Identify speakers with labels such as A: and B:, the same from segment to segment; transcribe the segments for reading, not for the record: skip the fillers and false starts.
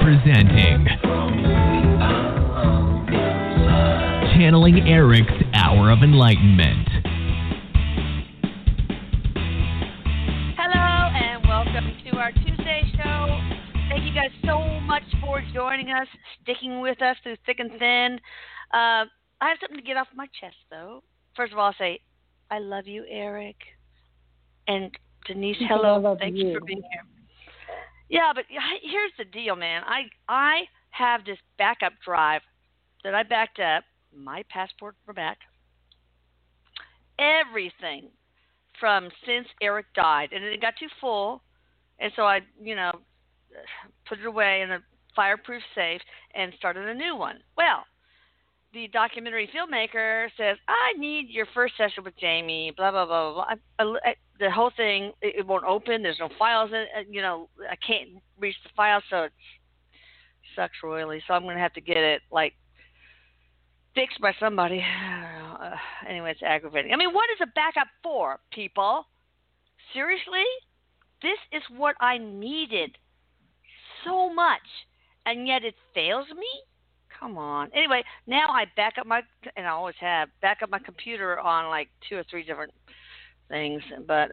A: presenting Channeling Eric's Hour of Enlightenment.
B: Hello and welcome to our Tuesday show. Thank you guys so much for joining us, sticking with us through thick and thin. I have something to get off my chest, though. First of all, I'll say, I love you, Eric. And Denise, hello. Thank you for being here. Yeah, but here's the deal, man. I have this backup drive that I backed up, my passport for back, everything from since Eric died. And it got too full, and so I, put it away in a fireproof safe and started a new one. Well, the documentary filmmaker says, I need your first session with Jamie, blah, blah, blah, blah. The whole thing, it won't open. There's no files in it. I can't reach the file, so it sucks royally. So I'm going to have to get it, fixed by somebody. Anyway, it's aggravating. I mean, what is a backup for, people? Seriously? This is what I needed so much, and yet it fails me? Come on. Anyway, now I back up and I always have, back up my computer on 2 or 3 different things. But,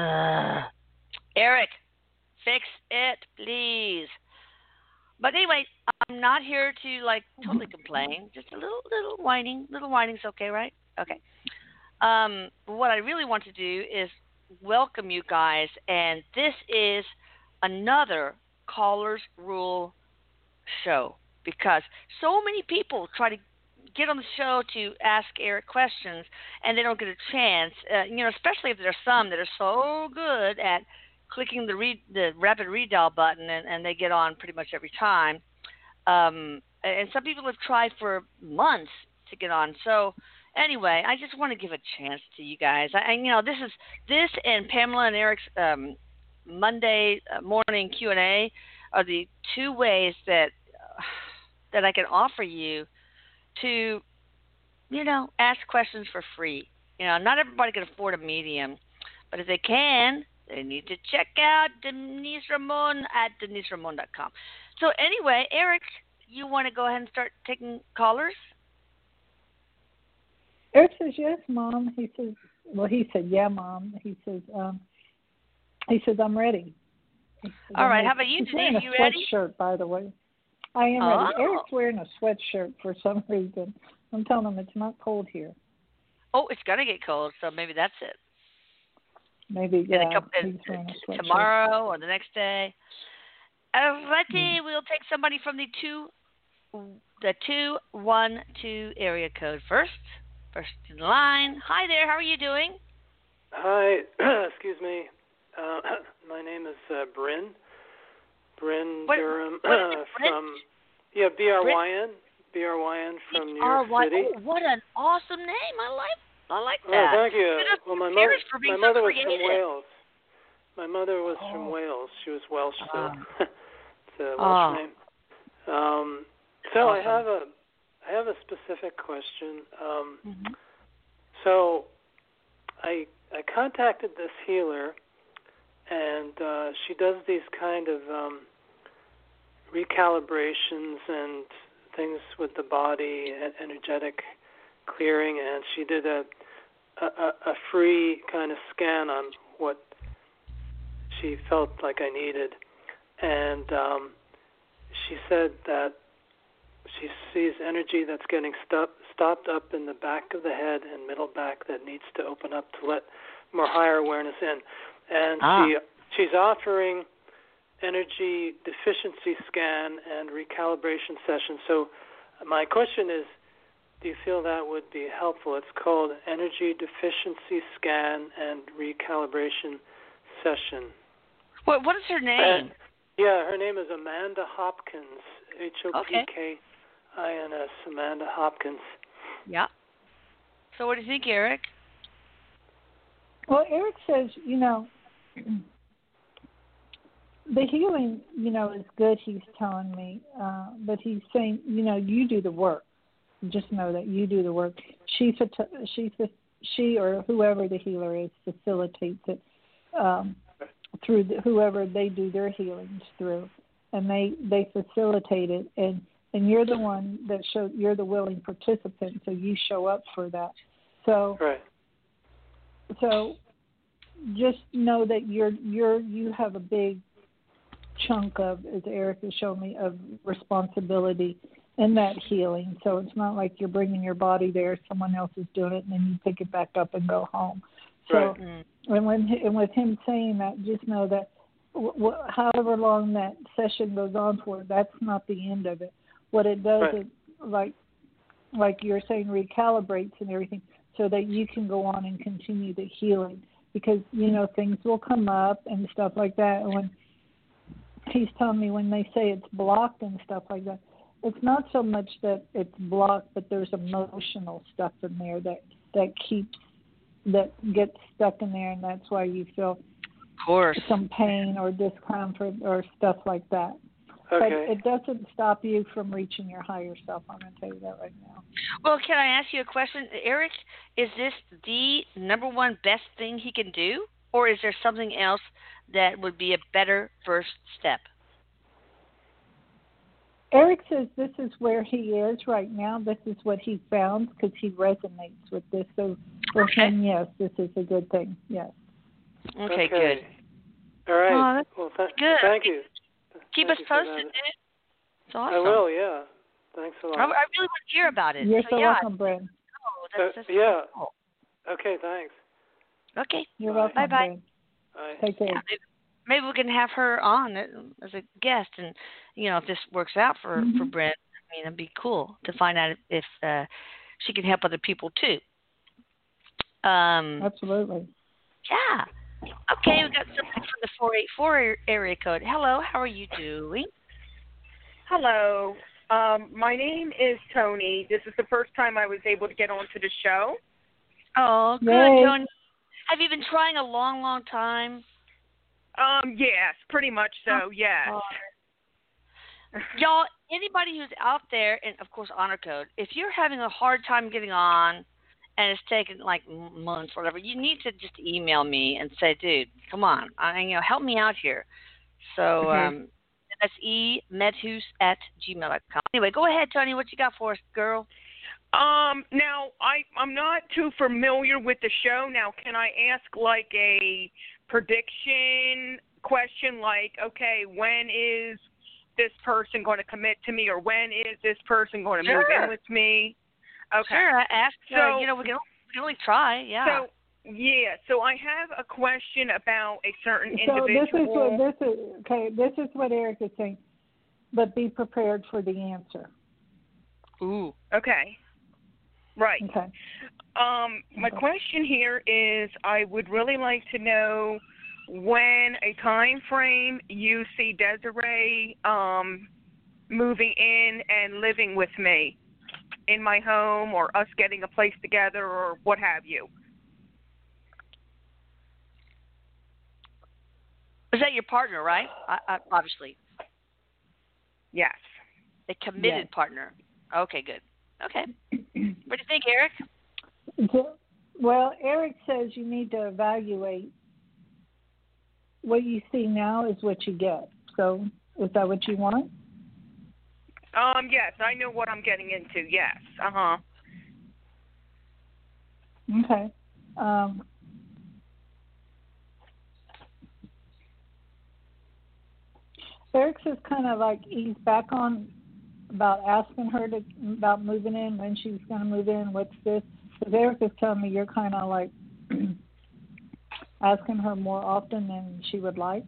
B: Eric, fix it, please. But anyway, I'm not here to, totally complain. Just a little whining. Little whining's okay, right? Okay. What I really want to do is welcome you guys, and this is another Caller's Rule show. Because so many people try to get on the show to ask Eric questions, and they don't get a chance. Especially if there's some that are so good at clicking the rapid redial button, and they get on pretty much every time. And some people have tried for months to get on. So anyway, I just want to give a chance to you guys. This and Pamela and Eric's Monday morning Q&A are the 2 ways that I can offer you to, ask questions for free. Not everybody can afford a medium, but if they can, they need to check out Denise Ramon at deniseramon.com. So anyway, Eric, you want to go ahead and start taking callers?
C: Eric says, yes, Mom. He said, yeah, Mom. He says, I'm ready.
B: All right. How about you, Denise? You ready?
C: He's wearing a sweatshirt, by the way. I am ready. Eric's wearing a sweatshirt for some reason. I'm telling him it's not cold here.
B: Oh, it's going to get cold, so maybe that's it.
C: Maybe, yeah. He's wearing a sweatshirt.
B: Tomorrow or the next day. Alrighty, we'll take somebody from the 212 area code first. First in line. Hi there, how are you doing?
D: Hi, excuse me. My name is Bryn. Bryn Durham from BRYN from New York City.
B: Oh, what an awesome name! I like that.
D: Oh, thank you. Well, my mother was
B: creative.
D: from Wales. My mother was from Wales. She was Welsh, so it's a Welsh name. So awesome. I have a specific question. So I contacted this healer, and she does these kind of recalibrations and things with the body, energetic clearing, and she did a free kind of scan on what she felt like I needed, and she said that she sees energy that's getting stopped up in the back of the head and middle back that needs to open up to let more higher awareness in. And she's offering energy deficiency scan and recalibration session. So my question is, do you feel that would be helpful? It's called energy deficiency scan and recalibration session.
B: What is her name?
D: Her name is Amanda Hopkins, Hopkins, Amanda Hopkins.
B: Yeah. So what do you think, Eric?
C: Well, Eric says, the healing, is good, he's telling me. But he's saying, you do the work. Just know that you do the work. She or whoever the healer is facilitates it through whoever they do their healings through. and they facilitate it, and you're the one that you're the willing participant, so you show up for that. So
D: Right.
C: So just know that you have a big chunk of, as Eric has shown me, of responsibility in that healing. So it's not like you're bringing your body there, someone else is doing it, and then you pick it back up and go home. So,
D: Right.
C: and with him saying that, just know that however long that session goes on for, that's not the end of it. What it does
D: Right.
C: is, like you're saying, recalibrates and everything, so that you can go on and continue the healing. Because, things will come up and stuff like that. And when he's telling me, when they say it's blocked and stuff like that, it's not so much that it's blocked, but there's emotional stuff in there that gets stuck in there, and that's why you feel
B: Of course.
C: some pain or discomfort or stuff like that.
D: Okay.
C: But it doesn't stop you from reaching your higher self. I'm going to tell you that right now.
B: Well, can I ask you a question, Eric? Is this the number one best thing he can do, or is there something else that would be a better first step?
C: Eric says this is where he is right now. This is what he found because he resonates with this. So for him, yes, this is a good thing. Yes.
B: Okay, good.
D: All right.
B: Oh, that's
D: well,
B: good.
D: Thank you.
B: Keep
D: Thank
B: us
D: you for
B: posted,
D: that.
B: dude. It's awesome.
D: I will, yeah. Thanks a lot.
B: I really want to hear about it.
C: You're so
B: yeah.
C: welcome, Brent.
B: Oh, that's
D: yeah.
B: cool.
D: Okay, thanks.
B: Okay.
C: You're welcome,
B: Bye-bye.
C: Brent.
D: Bye.
C: Take care.
B: Yeah, maybe we can have her on as a guest, and if this works out for Brent, I mean, it'd be cool to find out if she can help other people too.
C: Absolutely.
B: Yeah. Okay, we got something from the 484 area code. Hello, how are you doing?
E: Hello. My name is Tony. This is the first time I was able to get onto the show.
B: Oh, good,
C: Yay.
B: Tony. Have you been trying a long, long time?
E: Yes, pretty much so, yes.
B: Y'all, anybody who's out there, and of course Honor Code, if you're having a hard time getting on and it's taken like months or whatever, you need to just email me and say, dude, come on, help me out here. So that's emedhus@gmail.com. Anyway, go ahead, Tony. What you got for us, girl?
E: Now, I'm not too familiar with the show. Now, can I ask like a prediction question like, okay, when is this person going to commit to me, or when is this person going to move in with me? Okay.
B: Sure, ask.
E: So,
B: we can only try, yeah.
E: So I have a question about a certain individual.
C: This is what Eric is saying, but be prepared for the answer.
B: Ooh.
E: Okay. Right.
C: Okay.
E: My question here is, I would really like to know when a time frame you see Desiree moving in and living with me in my home, or us getting a place together, or what have you.
B: Is that your partner, right? Obviously.
E: Yes.
B: A committed partner. Okay, good. Okay. What do you think, Eric?
C: Well, Eric says you need to evaluate what you see now is what you get. So is that what you want?
E: Yes, I know what I'm getting into. Yes.
C: Okay. Eric says kind of like ease back on about asking her about moving in, when she's going to move in, what's this. Because Eric is telling me you're kind of like asking her more often than she would like.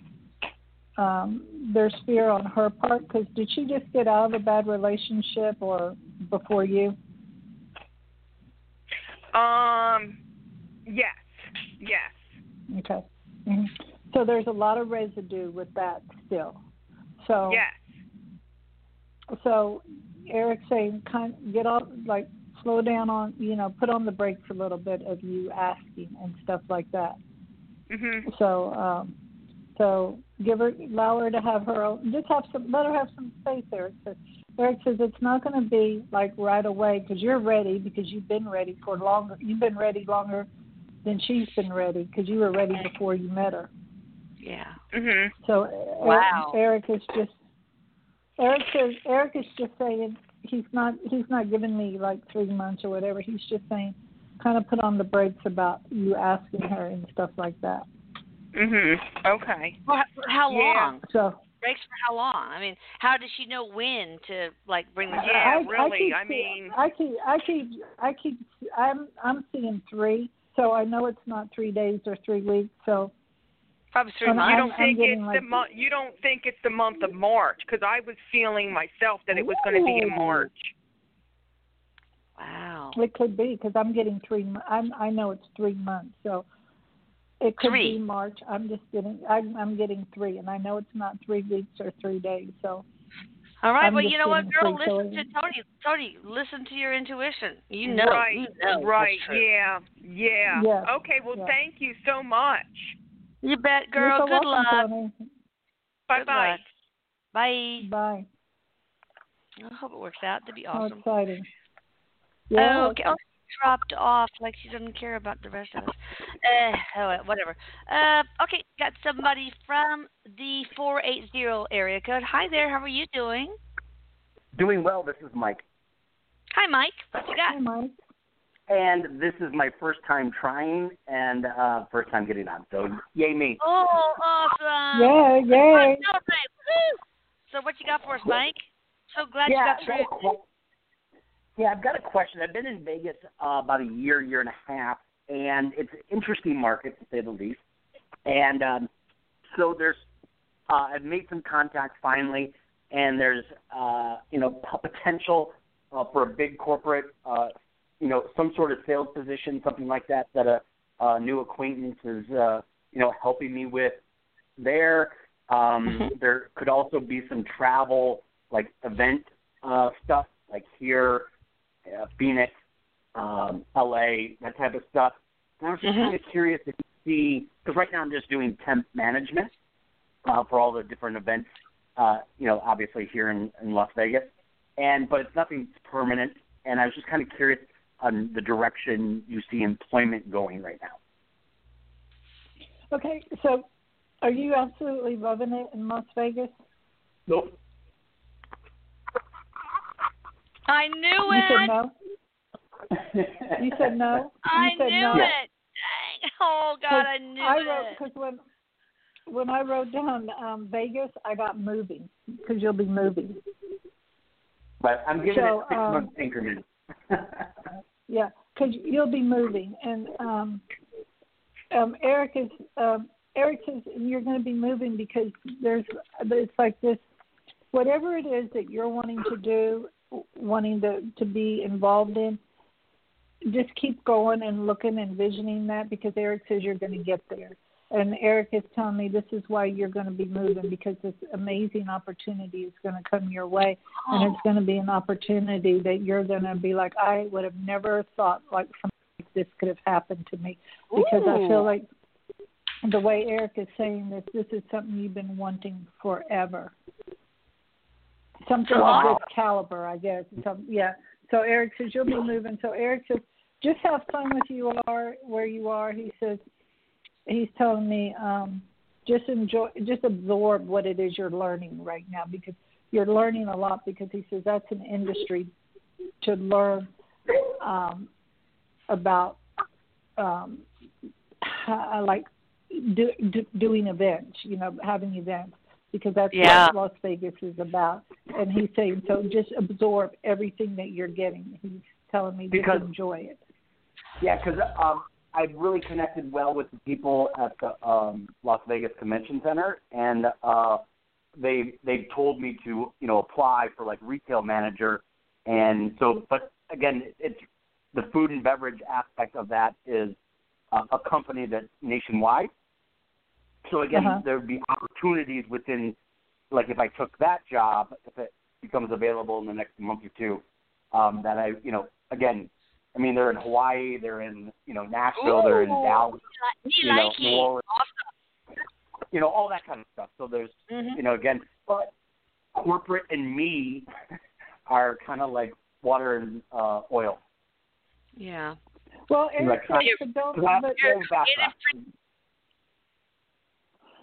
C: There's fear on her part, because did she just get out of a bad relationship or before you?
E: Yes.
C: Okay. Mm-hmm. So there's a lot of residue with that still. So
E: yes.
C: So Eric's saying, get off, like slow down on, put on the brakes a little bit of you asking and stuff like that.
E: Mm-hmm.
C: So allow her to have her own, let her have some space. Eric says it's not going to be like right away, because you're ready, because you've been ready for longer. You've been ready longer than she's been ready, because you were ready before you met her.
B: Yeah.
E: Mhm.
C: So
B: Wow.
C: Eric is just saying he's not giving me like 3 months or whatever. He's just saying kind of put on the brakes about you asking her and stuff like that.
E: Mhm. Okay.
B: For how
E: Yeah.
B: long?
C: So
B: Breaks for how long? I mean, how does she know when to like bring the
E: Yeah,
B: child?
E: really.
C: I'm seeing 3, so I know it's not 3 days or 3 weeks. So
B: Probably 3
C: and
B: months.
E: You don't
C: I'm
E: think
C: getting
E: it's
C: like,
E: the month? You don't think it's the month of March? Because I was feeling myself that it was going to be in March.
B: Wow.
C: it could be because I'm getting 3. I know it's 3 months, so it could
B: 3.
C: be March. I'm getting 3, and I know it's not 3 weeks or 3 days. So
B: All right.
C: I'm
B: Well,
C: just
B: you know what,
C: getting
B: girl?
C: 3, so
B: Listen to Tony. Tony, listen to your intuition. You know.
E: Right.
B: You know
E: Right.
B: what's true.
E: Yeah. Yeah.
C: Yes,
E: Okay. Well,
C: yes.
E: thank you so much.
B: You bet,
C: You're
B: girl.
C: so
B: Good
C: welcome,
B: luck.
C: Tony.
E: Bye
B: Good
E: bye.
B: luck. Bye.
C: Bye.
B: I hope it works out. That'd be
C: How
B: awesome.
C: exciting. Yeah.
B: Okay. Oh, she dropped off like she doesn't care about the rest of us. Whatever. Okay, got somebody from the 480 area code. Hi there. How are you doing?
F: Doing well. This is Mike.
B: Hi, Mike. What you got?
C: Hi, Mike.
F: And this is my first time trying and first time getting on. So, yay me.
B: Oh, awesome.
C: Yeah, yay.
B: Woo! So what you got for us, Mike? So glad you got through.
F: I've got a question. I've been in Vegas about a year and a half, and it's an interesting market, to say the least. And so there's I've made some contacts finally, and there's, potential for a big corporate, some sort of sales position, something like that a new acquaintance is, helping me with there. There could also be some travel, like event stuff, like here, Phoenix, LA, that type of stuff. And I was just kind of curious if you see, because right now I'm just doing temp management for all the different events, obviously here in Las Vegas, but it's nothing permanent. And I was just kind of curious on the direction you see employment going right now.
C: Okay, so are you absolutely loving it in Las Vegas?
F: Nope.
B: I knew
C: You
B: it.
C: said no? You said no?
B: I
C: You said
B: knew
C: no?
B: it. Dang. Oh, God, I knew it.
C: Because when I wrote down Vegas, I got moving, because you'll be moving.
F: But I'm giving it 6 months increments.
C: Yeah, because you'll be moving. And Eric says you're going to be moving because it's like this, whatever it is that you're wanting to do, wanting to be involved in, just keep going and looking and visioning that, because Eric says you're going to get there. And Eric is telling me this is why you're going to be moving, because this amazing opportunity is going to come your way. And it's going to be an opportunity that you're going to be like, I would have never thought like something like this could have happened to me. Because I feel like the way Eric is saying this is something you've been wanting forever. Something of this caliber, I guess. So Eric says you'll be moving. So Eric says just have fun where you are. He says, he's telling me just absorb what it is you're learning right now, because you're learning a lot, because he says that's an industry to learn about doing events, having events, because that's what Las Vegas is about. And he's saying, so just absorb everything that you're getting. He's telling me to enjoy it.
F: Yeah, because I've really connected well with the people at the Las Vegas Convention Center, and they've told me to apply for like retail manager, and so. But again, it's the food and beverage aspect of that is a company that's nationwide. So again, there would be opportunities within, like if I took that job, if it becomes available in the next month or two, that I again. I mean, they're in Hawaii, they're in, Nashville, they're in Dallas, New Orleans,
B: awesome.
F: All that kind of stuff. So there's, again, but corporate and me are kind of like water and oil.
B: Yeah.
C: Well, Eric,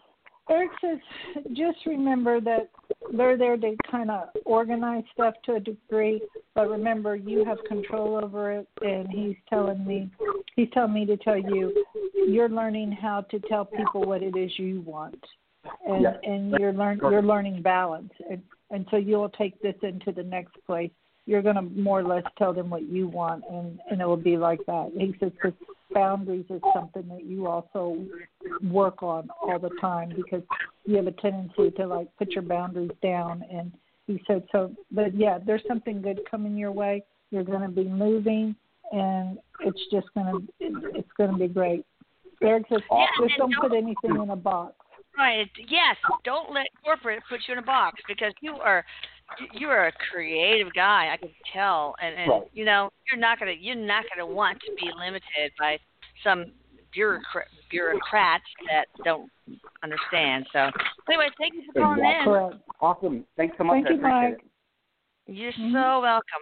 C: Eric says, just remember that they're there to kind of organize stuff to a degree, but remember you have control over it. And he's telling me to tell you, you're learning how to tell people what it is you want, and you're learning balance, and so you'll take this into the next place. You're going to more or less tell them what you want, and it will be like that. He says, because boundaries is something that you also work on all the time, because you have a tendency to like put your boundaries down. And he said so. But yeah, there's something good coming your way. You're going to be moving, and it's going to be great. Eric says, just don't put anything in a box.
B: Right. Yes. Don't let corporate put you in a box, because you're a creative guy. I can tell, and
F: right.
B: You know, you're not gonna want to be limited by some bureaucrats that don't understand. So anyway, thank you for calling in.
C: Correct.
F: Awesome. Thanks so much.
C: Thank you, Mike.
B: You're so welcome.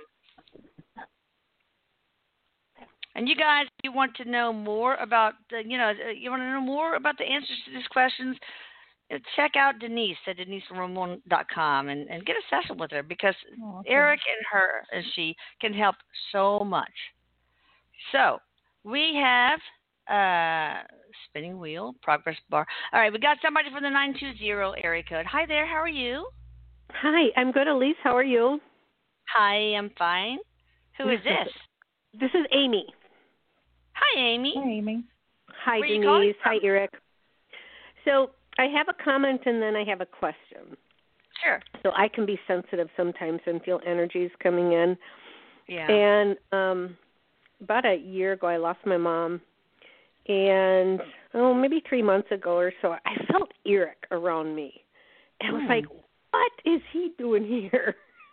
B: And you guys, if you want to know more about the answers to these questions, check out Denise at DeniseRamon.com and get a session with her, because Eric and she can help so much. So we have spinning wheel, progress bar. All right, we got somebody from the 920 area code. Hi there, how are you?
G: Hi, I'm good, Elise. How are you?
B: Hi, I'm fine. Who is this?
G: This is Amy.
B: Hi, Amy.
C: Hi, Amy.
G: Hi,
B: Where
G: Denise. Hi, Eric. So I have a comment and then I have a question.
B: Sure.
G: So I can be sensitive sometimes and feel energies coming in.
B: Yeah.
G: And about a year ago, I lost my mom. And, maybe 3 months ago or so, I felt Eric around me. And I was like, what is he doing here?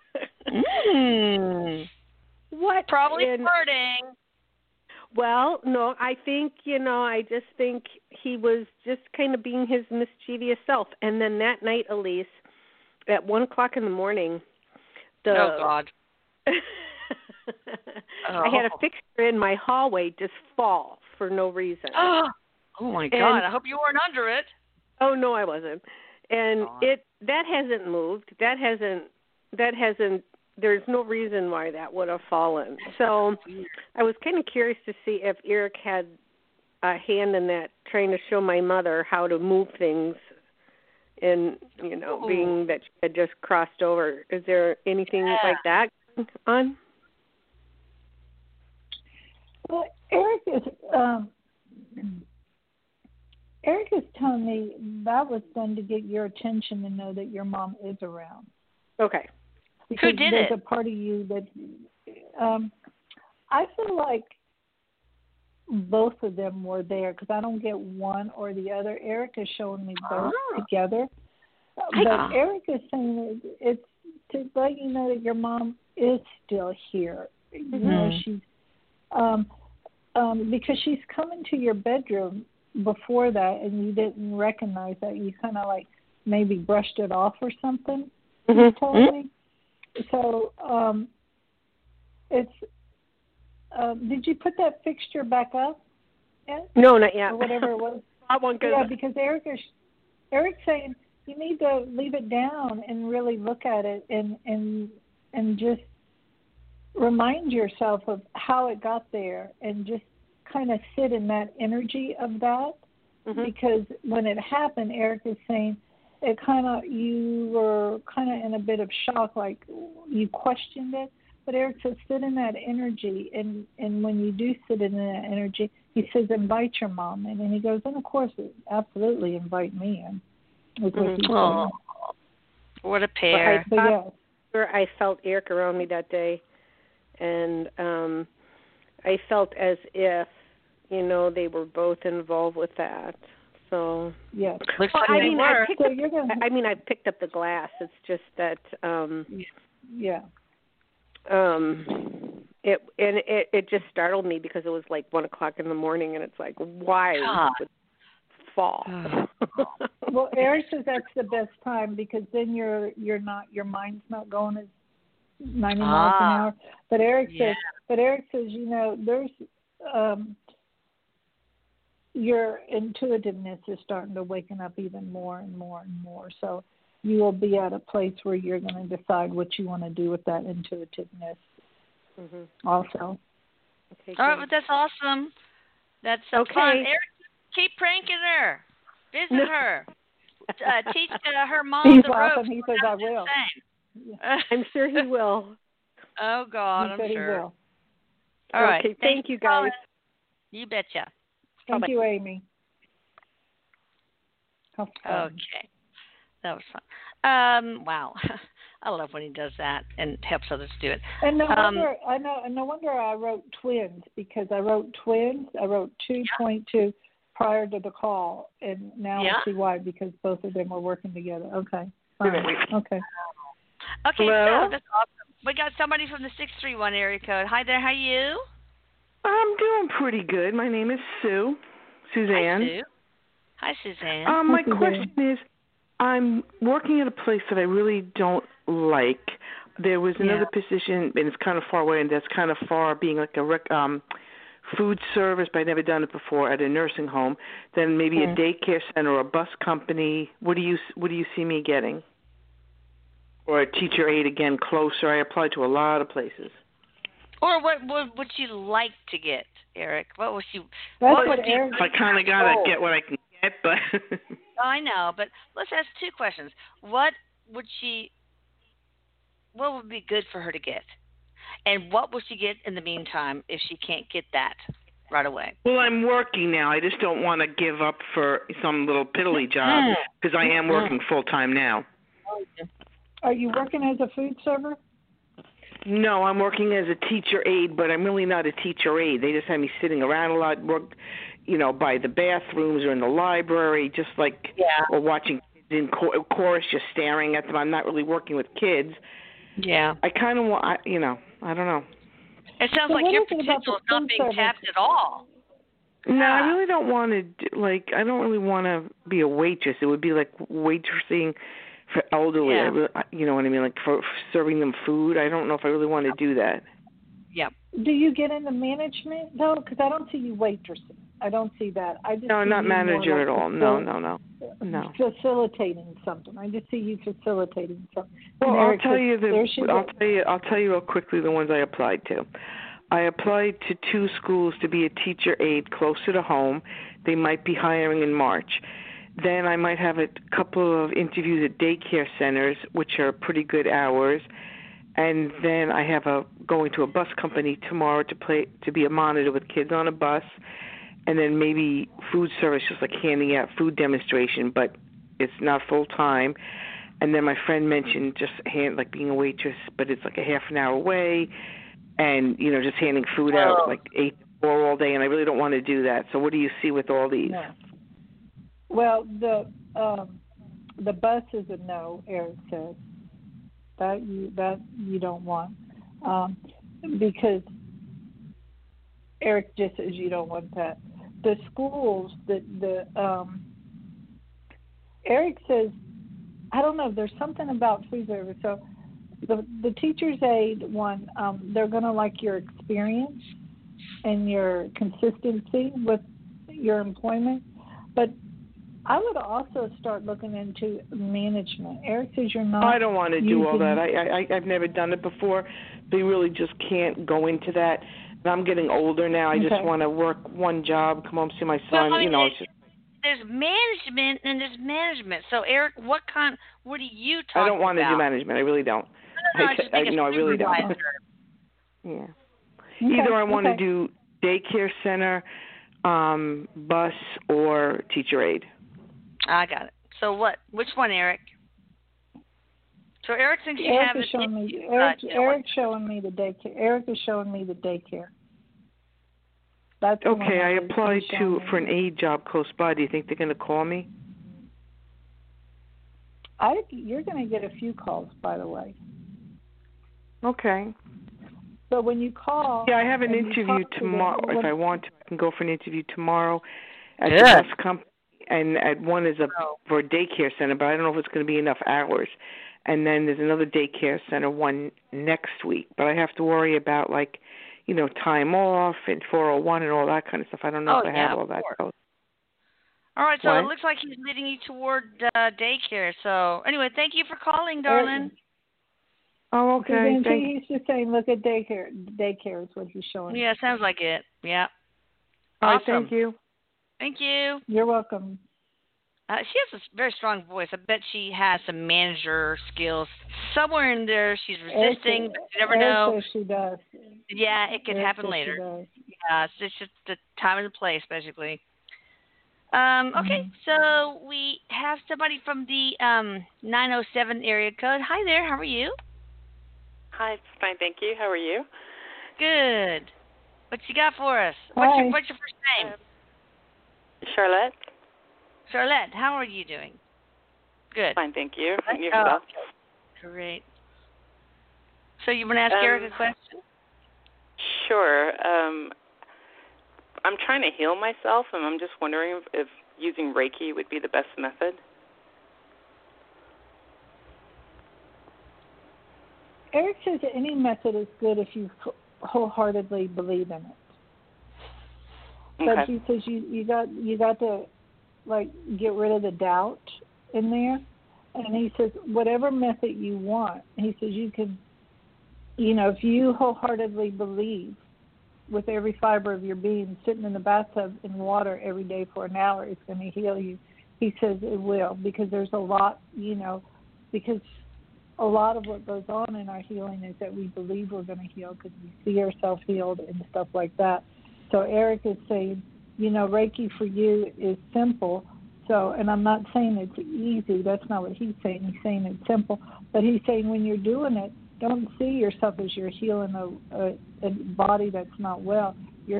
G: What?
B: Probably flirting.
G: Well, no, I think, I just think he was just kind of being his mischievous self. And then that night, Elise, at 1 o'clock in the morning,
B: oh, God.
G: I had a fixture in my hallway just fall for no reason.
B: Oh, my God. I hope you weren't under it.
G: Oh, no, I wasn't. And that hasn't moved. That hasn't, there's no reason why that would have fallen. So I was kind of curious to see if Eric had a hand in that, trying to show my mother how to move things, and, being that she had just crossed over. Is there anything like that on?
C: Well, Eric is telling me that was done to get your attention and know that your mom is around.
G: Okay.
C: Because
B: who did
C: there's
B: it?
C: A part of you that I feel like both of them were there, because I don't get one or the other. Eric is showing me both together. But Eric is saying it's to let you know that your mom is still here.
G: Mm-hmm.
C: You know, she's because she's come into your bedroom before that, and you didn't recognize that. You kind of like maybe brushed it off or something.
G: Mm-hmm.
C: You told me. So it's. Did you put that fixture back up yet?
G: No, not yet.
C: Or whatever it was.
G: I won't go.
C: Yeah, because Eric's saying you need to leave it down and really look at it and just remind yourself of how it got there, and just kind of sit in that energy of that.
G: Mm-hmm.
C: Because when it happened, Eric is saying you were kind of in a bit of shock, like you questioned it. But Eric says, sit in that energy, and when you do sit in that energy, he says, invite your mom in. And he goes, and of course, absolutely invite me in.
B: Oh, what a pair.
G: I felt Eric around me that day, and I felt as if, they were both involved with that. So
C: yes.
B: Looks like
G: I picked up the glass. It's just that it just startled me, because it was like 1 o'clock in the morning, and it's like, why would it fall?
C: Well, Eric says that's the best time, because then your mind's not going at 90 miles an hour. But Eric says, there's your intuitiveness is starting to waken up even more and more and more. So you will be at a place where you're going to decide what you want to do with that intuitiveness. Also.
B: Okay. All right, but that's awesome. That's so fun. Eric, keep pranking her. Visit her. Teach her mom
C: He's
B: the ropes.
C: He says I will.
G: I'm sure he will.
B: Oh God, I'm sure. He will. All right.
G: Okay. Thank you, guys.
B: You betcha.
C: Thank you, Amy.
B: Okay. That was fun. Wow. I love when he does that and helps others do it.
C: And no wonder I wrote twins, because I wrote twins. I wrote 2.2 prior to the call, and now I see why, because both of them were working together. Okay. Fine. Okay.
B: Okay, so that's awesome. We got somebody from the 631 area code. Hi there, how are you?
H: I'm doing pretty good. My name is Suzanne.
B: Hi, Sue. Hi, Suzanne.
H: My question is, I'm working at a place that I really don't like. There was another position, and it's kind of far away, and that's kind of far, being like a food service, but I've never done it before, at a nursing home. Then maybe a daycare center or a bus company. What do you see me getting? Or a teacher aide, again, closer. I applied to a lot of places.
B: Or what would you like to get, Eric? What was you?
C: Eric.
H: I kind of gotta get what I can get, but.
B: I know, but let's ask two questions. What would be good for her to get? And what will she get in the meantime if she can't get that right away?
H: Well, I'm working now. I just don't want to give up for some little piddly job, because I am working full-time now.
C: Are you working as a food server?
H: No, I'm working as a teacher aide, but I'm really not a teacher aide. They just have me sitting around a lot, by the bathrooms or in the library, just or watching kids in chorus, just staring at them. I'm not really working with kids.
B: Yeah.
H: I kind of want, I don't know.
B: It sounds like your potential is not being tapped at all.
H: No, I really don't want to, I don't really want to be a waitress. It would be like waitressing for elderly. You know what I mean? Like for serving them food. I don't know if I really want to do that.
B: Yeah.
C: Do you get into management, though? Because I don't see you waitressing. I don't see that.
H: No, not manager at all. No.
C: Facilitating something. I just see you facilitating something.
H: Well, I'll tell you real quickly the ones I applied to. I applied to 2 schools to be a teacher aide closer to home. They might be hiring in March. Then I might have a couple of interviews at daycare centers, which are pretty good hours. And then I have going to a bus company tomorrow to be a monitor with kids on a bus. And then maybe food service, just like handing out food demonstration, but it's not full time. And then my friend mentioned just being a waitress, but it's like a half an hour away, and just handing food out 8 to 4 all day. And I really don't want to do that. So what do you see with all these?
C: No. Well, the bus is a no. Eric says that you don't want because Eric just says you don't want that. The schools Eric says, I don't know, there's something about food service. So the teacher's aide one, they're going to like your experience and your consistency with your employment. But I would also start looking into management. Eric says you're not.
H: I don't want to do all that. I've never done it before. They really just can't go into that. I'm getting older now. I just want to work one job, come home, see my son.
B: Well, there's management and there's management. So, Eric, what are you talking about?
H: I don't want to do management. I really don't. I really don't. Yeah. Okay. Either I want to do daycare center, bus, or teacher aide.
B: I got it. So which one, Eric? So Eric thinks you have it.
C: Eric's showing me the daycare. Eric is showing me the daycare. That's
H: okay. I applied for an aide job close by. Do you think they're going to call me?
C: You're going to get a few calls, by the way.
H: Okay.
C: So when you call,
H: I have an interview tomorrow. If I want to, I can go for an interview tomorrow at the bus company, and at one is for a daycare center, but I don't know if it's going to be enough hours. And then there's another daycare center one next week, but I have to worry about time off and 401 and all that kind of stuff. I don't know if I have all that.
B: All right, so
H: What?
B: it looks like he's leading you toward daycare. So anyway, thank you for calling, darling.
H: Oh, okay.
C: He's just saying, look at daycare. Daycare is what he's showing.
B: Yeah, sounds like it. Yeah.
H: All right,
B: Awesome.
H: thank you.
B: Thank you.
C: You're welcome.
B: She has a very strong voice. I bet she has some manager skills. Somewhere in there, she's resisting, but you never know.
C: Says she does.
B: Yeah, it could happen
C: says
B: later.
C: She does.
B: Yeah, it's just the time and the place, basically. Okay, so we have somebody from the 907 area code. Hi there, how are you?
I: Hi, fine, thank you. How are you?
B: Good. What you got for us?
C: Hi.
B: What's your first name?
I: Charlotte.
B: Charlotte, how are you doing? Good.
I: Fine, thank you. Yourself?
B: Great. So you want to ask Eric a question?
I: Sure. I'm trying to heal myself, and I'm just wondering if using Reiki would be the best method.
C: Eric says that any method is good if you wholeheartedly believe in it. But he says you got to like get rid of the doubt in there, and he says whatever method you want. He says you can, if you wholeheartedly believe with every fiber of your being, sitting in the bathtub in water every day for an hour, it's going to heal you. He says it will, because there's a lot, because a lot of what goes on in our healing is that we believe we're going to heal because we see ourselves healed and stuff like that. So Eric is saying, Reiki for you is simple. So, and I'm not saying it's easy. That's not what he's saying. He's saying it's simple. But he's saying when you're doing it, don't see yourself as you're healing a body that's not well. You're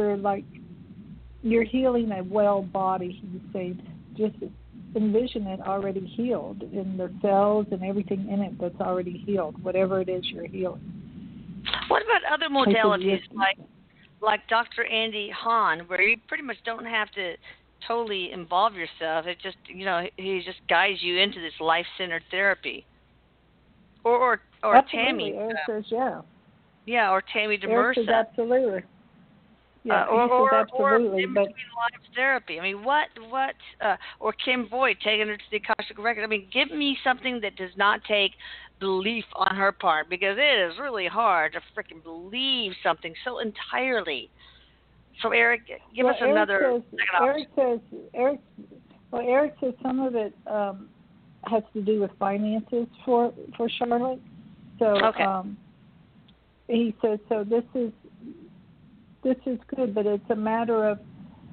C: healing a well body. He's saying just envision it already healed in the cells and everything in it that's already healed. Whatever it is you're healing.
B: What about other modalities like Dr. Andy Hahn, where you pretty much don't have to totally involve yourself? It just he just guides you into this life-centered therapy. Or
C: absolutely.
B: Tammy.
C: Eric says yeah.
B: Yeah, or Tammy DeMersa.
C: Eric says absolutely. Yeah,
B: or
C: but
B: life therapy. I mean, what or Kim Voigt taking her to the Akashic Record. I mean, give me something that does not take belief on her part, because it is really hard to freaking believe something so entirely. So Eric, give us another.
C: Eric says some of it has to do with finances for Charlotte. So he says this is good, but it's a matter of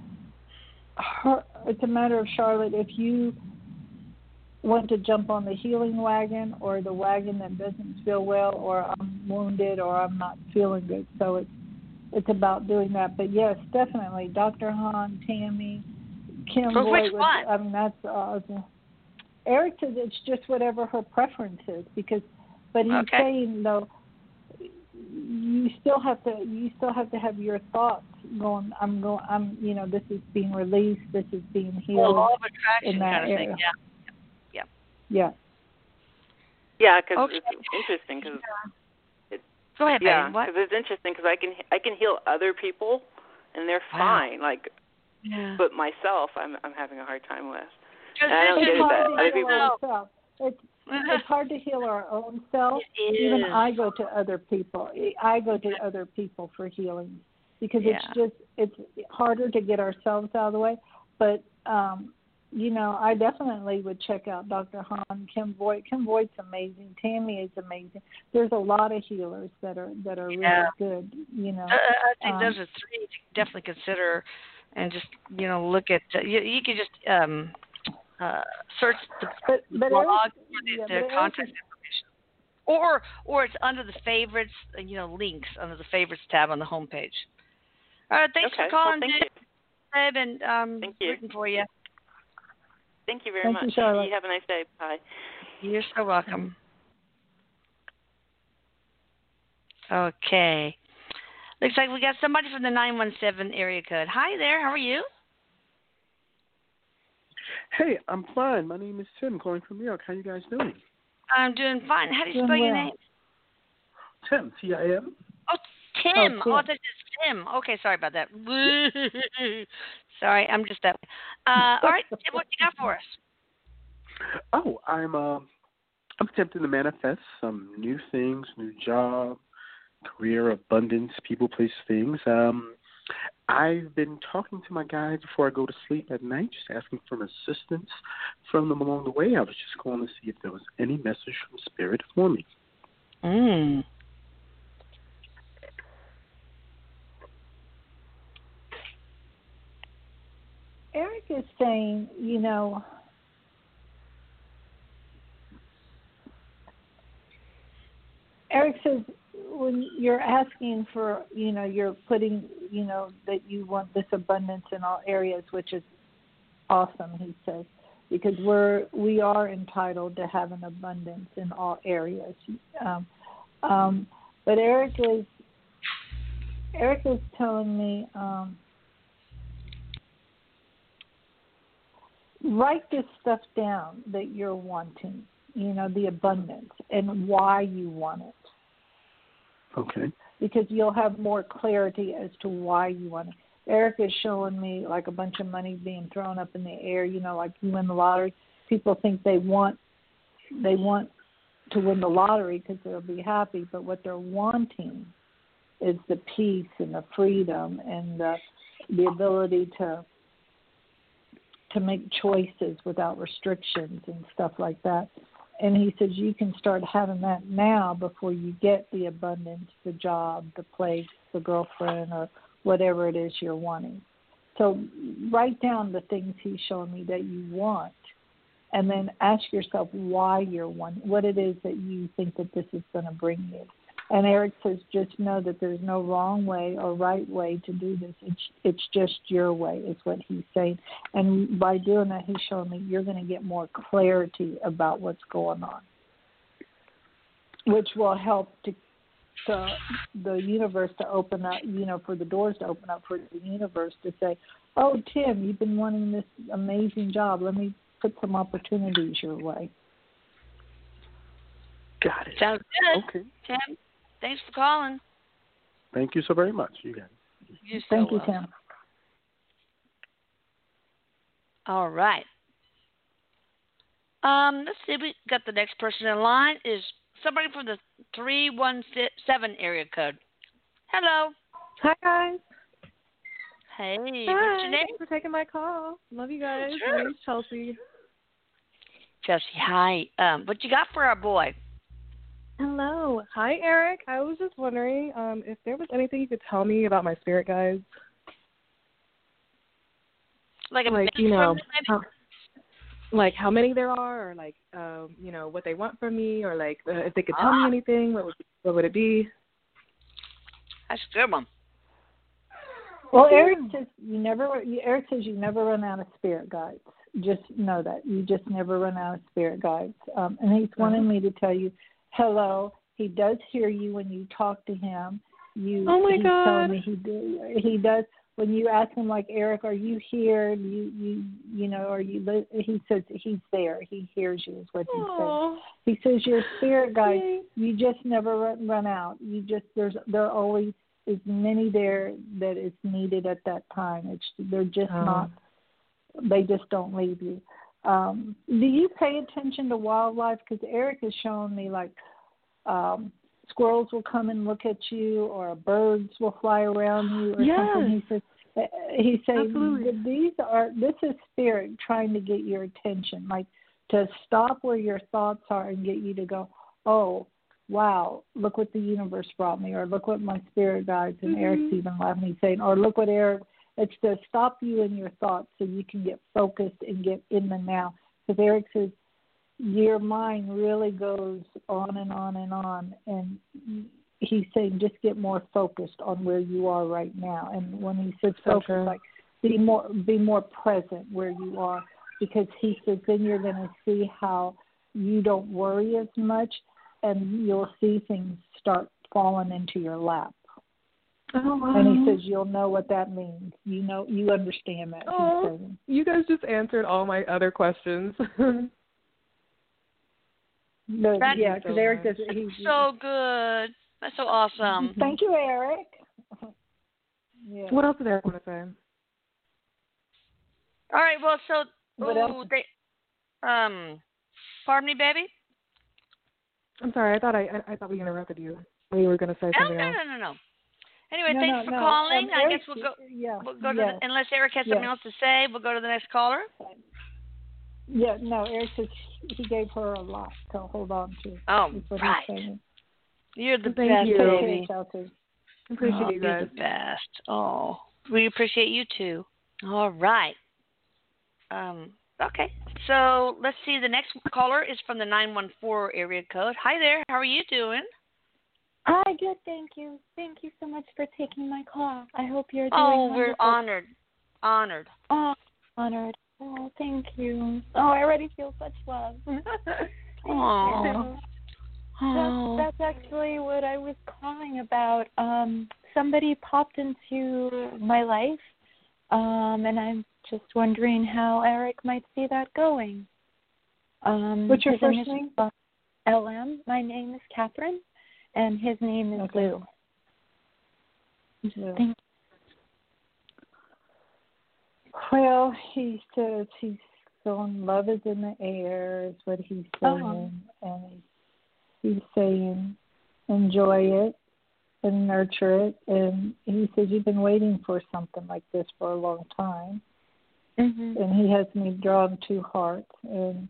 C: Charlotte, if you want to jump on the healing wagon or the wagon that doesn't feel well, or I'm wounded or I'm not feeling good. So it's about doing that. But yes, definitely Dr. Hahn, Tammy, Kim Boyd. I mean, that's Eric says it's just whatever her preference is, but he's saying though you still have to have your thoughts going. This is being released. This is being healed.
B: Law of attraction
C: in that
B: kind of
C: area.
B: thing. Yeah.
C: Yeah.
I: Yeah, because it's interesting.
B: Go ahead,
I: yeah,
B: baby. What?
I: Because it's interesting because I can heal other people and they're fine. But myself, I'm having a hard time with. And I don't get that. Other people.
C: It's hard to heal our own self. Even I go to other people. I go to other people for healing because it's harder to get ourselves out of the way. But I definitely would check out Dr. Hahn, Kim Voigt. Kim Voigt's amazing. Tammy is amazing. There's a lot of healers that are really good.
B: I think those are three to definitely consider, and just look at. You could just search the blog for the contact information, or it's under the favorites. Links under the favorites tab on the homepage. All right, thanks for calling, Deb, and rooting for you.
I: Thank you very much.
C: You, Charlotte.
I: You have a nice day. Bye.
B: You're so welcome. Okay. Looks like we got somebody from the 917 area code. Hi there. How are you?
J: Hey, I'm fine. My name is Tim, calling from New York. How you guys doing?
B: I'm doing fine. How do you spell your name?
J: Tim, T-I-M.
B: Oh, Tim. Oh, I thought it was Tim. Okay, sorry about that. Sorry, I'm just that way. All right, Tim, what you got for us?
J: Oh, I'm attempting to manifest some new things, new job, career, abundance, people, place, things. I've been talking to my guides before I go to sleep at night, just asking for assistance from them along the way. I was just calling to see if there was any message from Spirit for me.
C: Eric is saying, Eric says when you're asking for, you're putting, that you want this abundance in all areas, which is awesome, he says, because we are entitled to have an abundance in all areas. But Eric is telling me, write this stuff down that you're wanting, the abundance and why you want it.
J: Okay.
C: Because you'll have more clarity as to why you want it. Eric is showing me like a bunch of money being thrown up in the air, like you win the lottery. People think they want to win the lottery because they'll be happy, but what they're wanting is the peace and the freedom and the ability to make choices without restrictions and stuff like that. And he says you can start having that now before you get the abundance, the job, the place, the girlfriend, or whatever it is you're wanting. So write down the things he's showing me that you want, and then ask yourself why you're wanting, what it is that you think that this is going to bring you. And Eric says just know that there's no wrong way or right way to do this. It's just your way is what he's saying. And by doing that, he's showing me you're going to get more clarity about what's going on, which will help to the universe to open up, for the doors to open up for the universe to say, oh, Tim, you've been wanting this amazing job. Let me put some opportunities your way.
J: Got it.
B: Sounds good.
J: Okay.
B: Tim, thanks for calling.
J: Thank you so very much. You got it.
C: Thank you, Tim.
B: All right. Let's see. We got the next person in line is somebody from the 317 area code. Hello.
K: Hi, guys.
B: Hey.
K: Hi.
B: What's your name?
K: Thanks for taking my call. Love you guys.
B: Sure.
K: My name's Chelsea.
B: Chelsea, hi. What you got for our boy?
K: Hello. Hi, Eric. I was just wondering if there was anything you could tell me about my spirit guides.
B: Like
K: how many there are, or what they want from me, or if they could tell me anything, what would it be?
B: That's a good one.
C: Well, Eric says you never run out of spirit guides. Just know that you just never run out of spirit guides. And he's wanting me to tell you, hello. He does hear you when you talk to him.
K: Oh my God!
C: He's telling me he does. When you ask him, like, Eric, are you here? Are you? He says he's there. He hears you. Is what he says. He says your spirit guide. You just never run out. There always is many there that is needed at that time. They're just not. They just don't leave you. Do you pay attention to wildlife? Because Eric has shown me squirrels will come and look at you, or birds will fly around you, or something. He says this is spirit trying to get your attention, like to stop where your thoughts are and get you to go, oh, wow, look what the universe brought me, or look what my spirit guides, and Eric's even laughing, he's saying, or look what Eric, it's to stop you in your thoughts so you can get focused and get in the now. Because Eric says, your mind really goes on and on and on, and he's saying just get more focused on where you are right now. And when he says focus, be more present where you are, because he says then you're going to see how you don't worry as much, and you'll see things start falling into your lap.
K: Oh, wow.
C: And he says you'll know what that means. You understand that.
K: Oh, you guys just answered all my other questions.
C: Because Eric does.
B: So good. That's so awesome.
C: Thank you, Eric. Yeah.
K: What else did Eric want to say?
B: All right. Well, so
C: What else?
B: Pardon me, baby.
K: I'm sorry. I thought we interrupted you. You were going to say something else.
B: No. Anyway, thanks for calling. I guess we'll go.
C: Yeah.
B: We'll go to unless Eric has something else to say, we'll go to the next caller.
C: Yeah. No, Eric says he gave her a lot to hold on to.
B: Oh, right. You're the best, baby.
K: Appreciate you guys.
B: You're the best. Oh, we appreciate you too. All right. Okay. So let's see. The next caller is from the 914 area code. Hi there. How are you doing?
L: Hi, good, thank you. Thank you so much for taking my call. I hope you're doing
B: wonderful.
L: We're
B: honored.
L: Oh, honored. Oh, thank you. Oh, I already feel such love.
B: Aww.
L: That's actually what I was calling about. Somebody popped into my life, and I'm just wondering how Eric might see that going.
C: What's your first name?
L: LM. My name is Catherine. And his name is Lou.
C: Thank you. Well, he says he's going, love is in the air, is what he's saying. And he's saying, enjoy it and nurture it. And he says, you've been waiting for something like this for a long time.
L: Mm-hmm.
C: And he has me drawn 2 hearts. And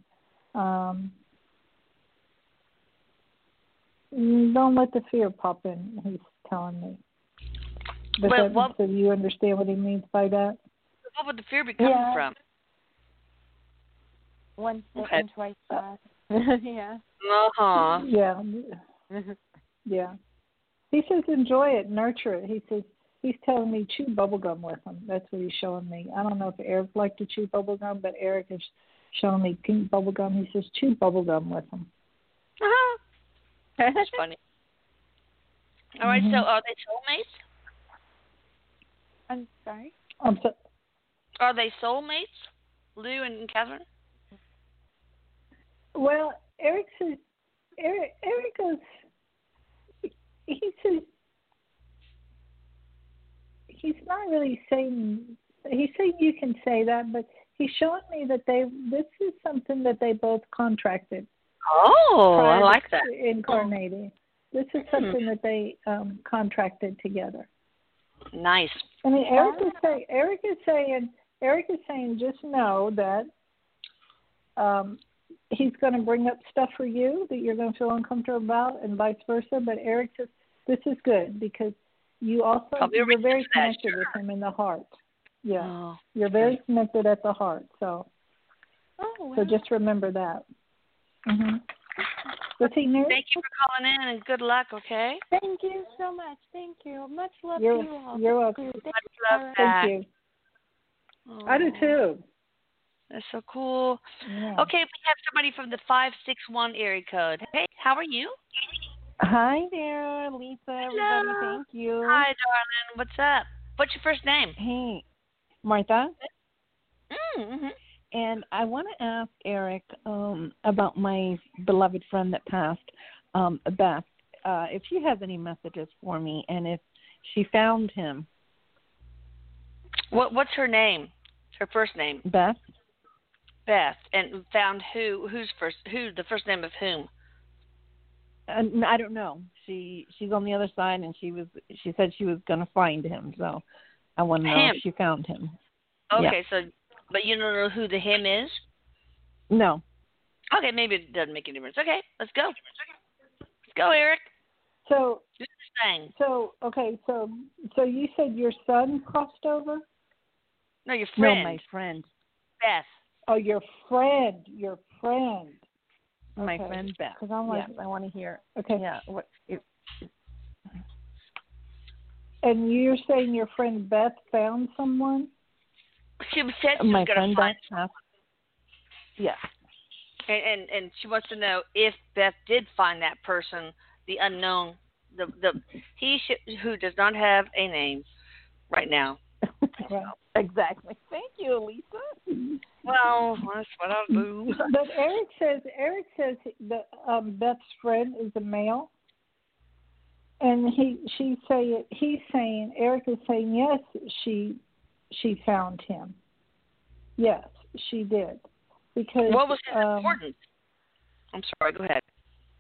C: don't let the fear pop in, he's telling me. So do you understand what he means by that?
B: What would the fear be coming from?
L: Once and twice fast. Yeah.
B: Uh-huh.
C: Yeah. Yeah. He says enjoy it, nurture it. He says he's telling me chew bubblegum with him. That's what he's showing me. I don't know if Eric liked to chew bubblegum, but Eric is showing me pink bubblegum. He says chew bubblegum with him.
B: Uh-huh. That's funny. All right, so are they soulmates?
L: I'm sorry?
B: Are they soulmates, Lou and Catherine?
C: Well, Eric says, Eric goes, he says, he's not really saying, he's saying you can say that, but he's showing me that this is something that they both contracted.
B: Oh, I like that.
C: Incarnating. This is something that they contracted together.
B: Nice.
C: I mean, Eric is saying, just know that he's going to bring up stuff for you that you're going to feel uncomfortable about, and vice versa. But Eric says this is good because you're very connected with him in the heart. Yeah, you're very connected at the heart. So just remember that. Mm-hmm. What's he new?
B: Thank you for calling in and good luck, okay?
L: Thank you so much. Thank you. Much love to you all.
C: You're welcome.
B: Much love back.
C: Thank you. I do too.
B: That's so cool.
C: Yeah.
B: Okay, we have somebody from the 561 area code. Hey, how are you?
M: Hi there, Lisa. Everybody, thank you.
B: Hi, darling. What's up? What's your first name?
M: Hey, Martha.
B: Mm-hmm.
M: And I want to ask Eric about my beloved friend that passed, Beth, if she has any messages for me and if she found him.
B: What's her name? Her first name?
M: Beth.
B: Beth. And found who? The first name of whom?
M: I don't know. She's on the other side, and she said she was going to find him. So I want to know if she found him.
B: Okay, so. But you don't know who the him is?
M: No.
B: Okay, maybe it doesn't make any difference. Okay, let's go. Let's go, Eric.
C: So,
B: do this thing.
C: So you said your son crossed over?
B: No, your friend.
M: No, my friend.
B: Beth.
C: Oh, your friend.
M: My friend Beth.
C: Because I'm like,
M: I want to hear.
C: Okay.
M: Yeah.
C: And you're saying your friend Beth found someone?
B: She said she was going to find someone.
M: Yeah.
B: And she wants to know if Beth did find that person, the unknown, who does not have a name right now.
M: Exactly. Thank you, Elisa.
B: Well, that's what I'll do.
C: But Eric says that Beth's friend is a male, he's saying Eric is saying yes, she found him. Yes, she did. Because
B: what was his importance? I'm sorry. Go ahead.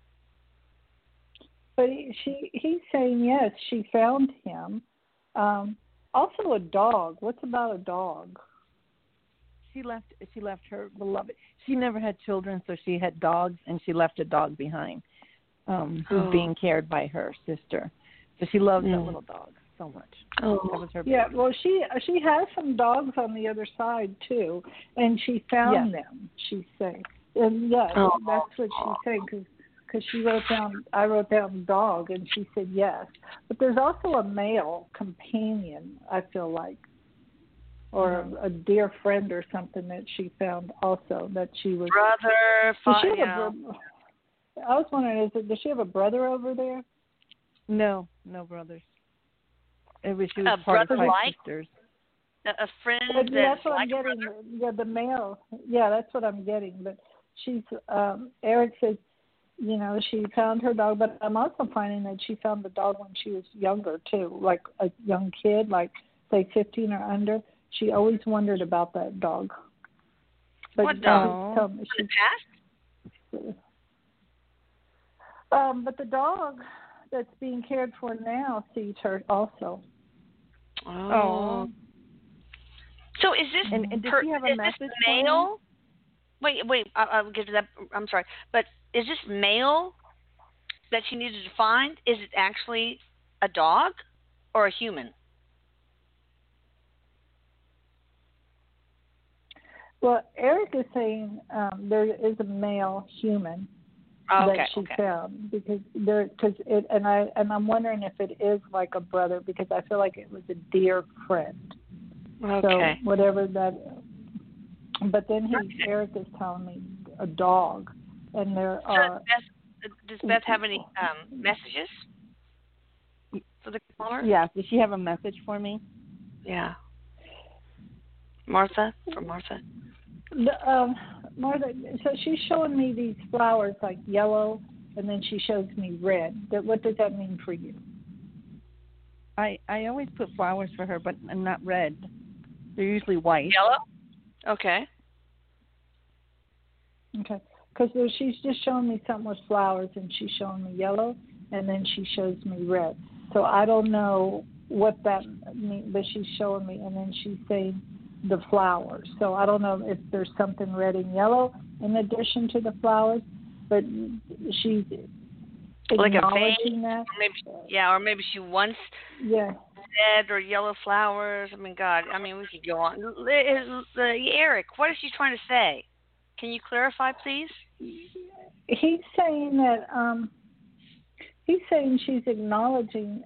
C: But he's saying yes, she found him. Also, a dog. What's about a dog?
M: She left her beloved. She never had children, so she had dogs, and she left a dog behind, who's being cared by her sister. So she loves that little dog so much.
C: Oh,
M: that was her.
C: Yeah.
M: Baby.
C: Well, she has some dogs on the other side too, and she found them. She's saying, and yes, that's what she's saying because she wrote down. I wrote down dog, and she said yes. But there's also a male companion. I feel like. Or a dear friend or something that she found also that she was
B: brother.
C: I was wondering, does she have a brother over there?
M: No brothers. She was
B: a
M: part
B: brother
M: of
B: like
M: sisters.
B: A friend.
C: That's what
B: like
C: I'm getting. Yeah, the male. Yeah, that's what I'm getting. But she's Eric says, she found her dog, but I'm also finding that she found the dog when she was younger too, like a young kid, like say 15 or under. She always wondered about that dog. But
B: what dog?
C: She
B: passed?
C: But the dog that's being cared for now sees her also.
B: Oh. So is this
M: and does she have a message
B: male? Wait, I'll get to that. I'm sorry. But is this male that she needed to find? Is it actually a dog or a human?
C: Well, Eric is saying there is a male human that she found and I'm wondering if it is like a brother because I feel like it was a dear friend.
B: Okay.
C: So whatever that. But then Eric is telling me a dog, and there are.
B: Does Beth have any messages for the caller?
M: Yeah. Does she have a message for me?
B: Yeah. Martha.
C: Martha, so she's showing me these flowers like yellow, and then she shows me red. What does that mean for you?
M: I always put flowers for her, but not red. They're usually white.
B: Yellow? Okay.
C: Okay. Because she's just showing me something with flowers, and she's showing me yellow, and then she shows me red. So I don't know what that means, but she's showing me, and then she's saying the flowers. So I don't know if there's something red and yellow in addition to the flowers, but she's
B: like a
C: acknowledging that.
B: Or maybe she wants red or yellow flowers. I mean, God, we could go on. Eric, what is she trying to say? Can you clarify, please?
C: He's saying that she's acknowledging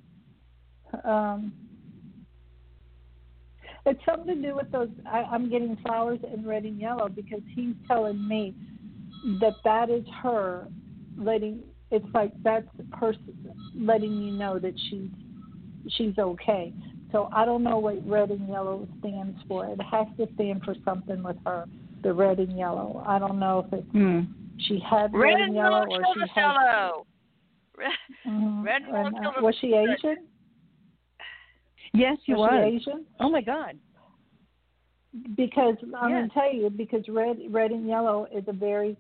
C: it's something to do with those. I'm getting flowers in red and yellow because he's telling me that is her letting. It's like that's her letting you know that she's okay. So I don't know what red and yellow stands for. It has to stand for something with her. The red and yellow. I don't know if it's she had red and yellow or she had
B: yellow.
C: Red and yellow. Was she Asian?
M: Yes, she was.
C: She Asian?
M: Oh my God!
C: Because I'm going to tell you, because red and yellow is a very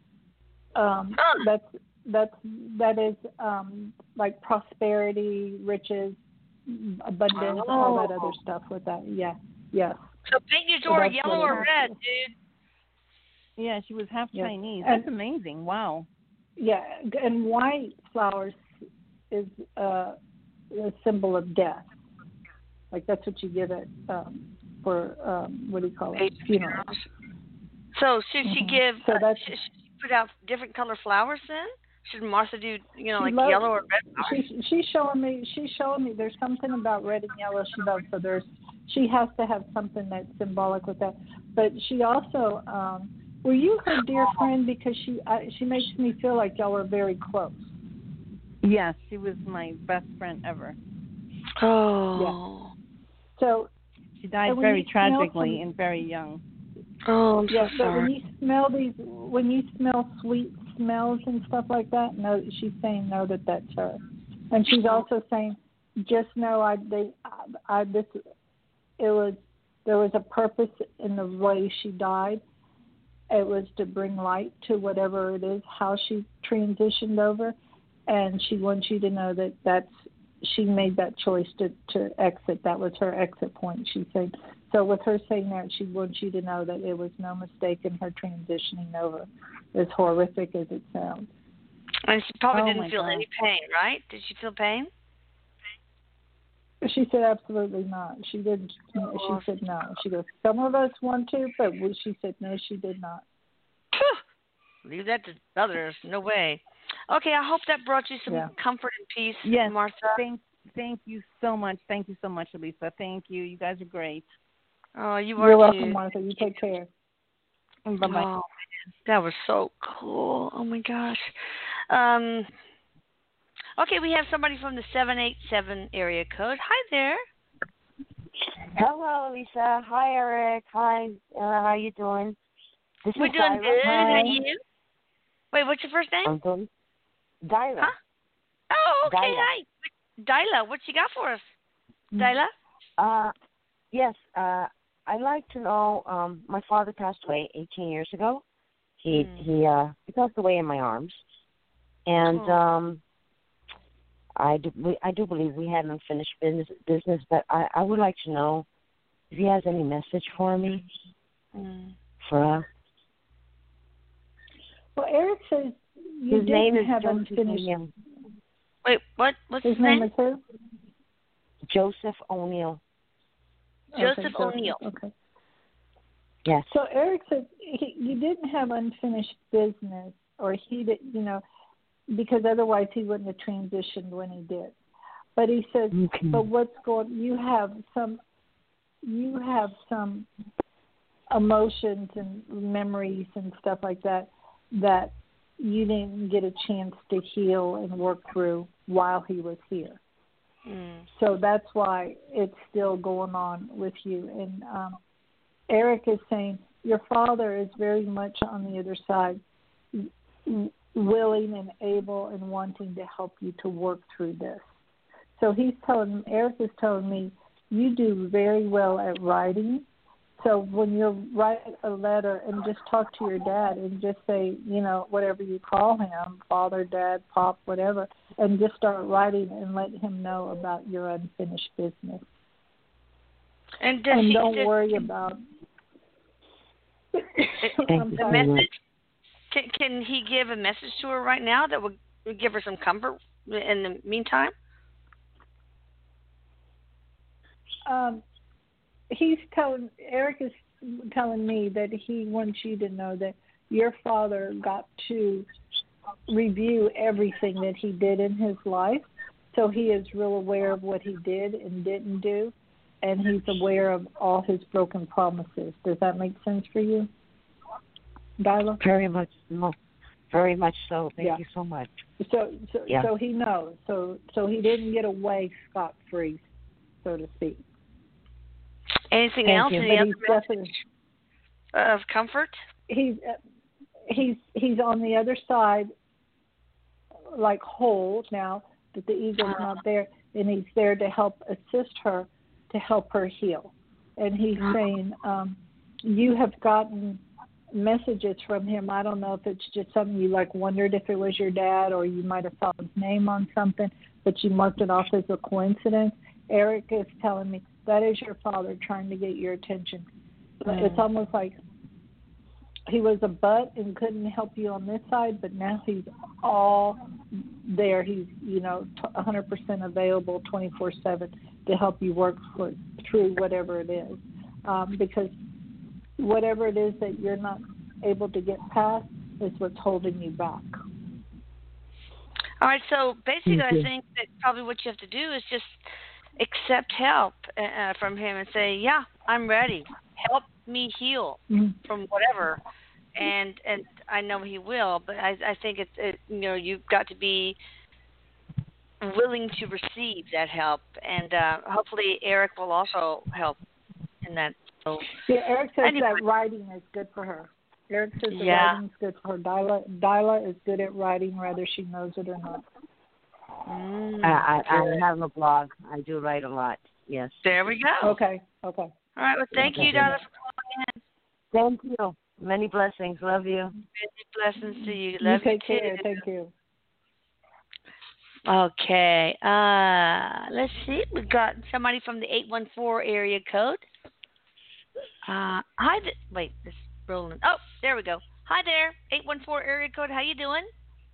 C: that is like prosperity, riches, abundance, all that other stuff with that. Yeah, yes.
B: So paint your door yellow or red, dude.
M: Yeah, she was half Chinese. That's amazing. Wow.
C: Yeah, and white flowers is a symbol of death. Like that's what you give it for what do you call it? Funerals.
B: So should she give? Should she put out different color flowers then? Should Martha do like yellow or red flowers?
C: She's showing me. There's something about red and yellow she loves. So she has to have something that's symbolic with that. But she also were you her dear friend because she makes me feel like y'all were very close.
M: Yes, she was my best friend ever.
B: Oh.
C: Yeah. So
M: she died very tragically and very young.
B: Oh, I'm so
C: sorry. But when you smell sweet smells and stuff like that, no, she's saying no, that's her. And she's also saying, just know there was a purpose in the way she died. It was to bring light to whatever it is, how she transitioned over, and she wants you to know that she made that choice to exit. That was her exit point, she said. So with her saying that, she wants you to know that it was no mistake in her transitioning over, as horrific as it sounds.
B: And she probably didn't feel any pain, right? Did she feel pain?
C: She said absolutely not. She didn't. She said no. She goes, some of us want to, but she said no, she did not.
B: Leave that to others. No way. Okay, I hope that brought you some comfort and peace,
M: yes,
B: Martha.
M: Thank you so much. Thank you so much, Elisa. Thank you. You guys are great.
B: Oh,
C: You're
B: too.
C: welcome, Martha. You take care.
M: Bye-bye.
B: Oh, that was so cool. Oh, my gosh. Okay, we have somebody from the 787 area code. Hi there.
N: Hello, Lisa. Hi, Eric. Hi. How you doing?
B: We're doing good. How are you? Wait, what's your first name?
N: I'm doing Dyla.
B: Huh? Oh, okay.
N: Dyla.
B: Hi. Dyla, what you got for us? Dyla?
N: Yes. I'd like to know. My father passed away 18 years ago. He passed away in my arms, and I do believe we had unfinished business. But I would like to know if he has any message for me, for us.
C: Well, Eric says
N: his name is
C: have
N: Joseph
C: unfinished.
N: O'Neill.
B: Wait, what? What's
C: his name? Is who?
N: Joseph O'Neill.
B: Joseph O'Neill.
C: Okay.
N: Yes.
C: So Eric says you didn't have unfinished business, or he did, because otherwise he wouldn't have transitioned when he did. But he says, but you have some emotions and memories and stuff like that you didn't get a chance to heal and work through while he was here. So that's why it's still going on with you. And Eric is saying your father is very much on the other side, willing and able and wanting to help you to work through this. So Eric is telling me you do very well at writing. So when you write a letter and just talk to your dad and just say, whatever you call him, father, dad, pop, whatever, and just start writing and let him know about your unfinished business.
B: And
C: don't worry about
B: the message. Can he give a message to her right now that would give her some comfort in the meantime?
C: Eric is telling me that he wants you to know that your father got to review everything that he did in his life. So he is real aware of what he did and didn't do, and he's aware of all his broken promises. Does that make sense for you, Dyla?
N: Very much so. Very much so. Thank you so much.
C: So he knows. So he didn't get away scot-free, so to speak.
B: Anything else? Any other message of comfort?
C: He's on the other side, like whole now that the eagle's not there, and he's there to help assist her, to help her heal. And he's saying, you have gotten messages from him. I don't know if it's just something you wondered if it was your dad, or you might have found his name on something, but you marked it off as a coincidence. Eric is telling me that is your father trying to get your attention. It's almost like he was a butt and couldn't help you on this side, but now he's all there. He's 100% available 24/7 to help you work through whatever it is, because whatever it is that you're not able to get past is what's holding you back.
B: All right, so basically I think that probably what you have to do is just accept help from him and say, yeah, I'm ready. Help me heal from whatever. And I know he will, but I think you've got to be willing to receive that help, and hopefully Eric will also help in that. So,
C: Eric says that writing is good for her. Eric says writing is good for her. Dyla is good at writing, whether she knows it or not.
N: I have a blog. I do write a lot. Yes.
B: There we go.
C: Okay.
B: All right. Well, thank you, Donna, for calling in.
N: Thank you. Many blessings. Love you.
B: Many blessings to you.
C: You
B: Love
C: take
B: you
C: care.
B: too.
C: Thank you.
B: Okay. Let's see. We've got somebody from the 814 area code. Hi. Wait, this is rolling. Oh, there we go. Hi there, 814 area code. How you doing?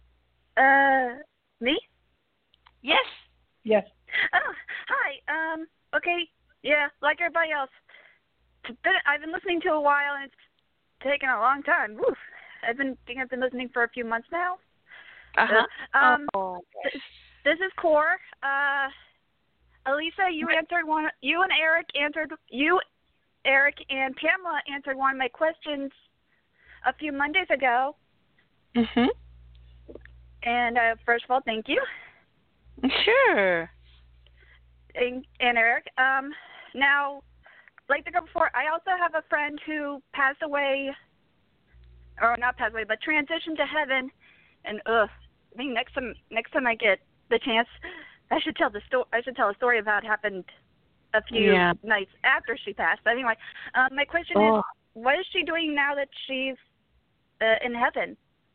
O: Me?
B: Yes.
C: Yes.
O: Oh, hi. Okay. Yeah, like everybody else. I've been listening to a while, and it's taken a long time. Woof. I've been listening for a few months now. This is Core. Elisa, you answered one. You and Eric answered. Eric and Pamela answered one of my questions a few Mondays ago.
B: Mhm.
O: And first of all, thank you.
B: Sure.
O: And Eric, now, like the girl before, I also have a friend who passed away, or not passed away, but transitioned to heaven. And I think next time I get the chance, I should tell a story about what happened a few nights after she passed. But anyway, my question is, what is she doing now that she's in heaven?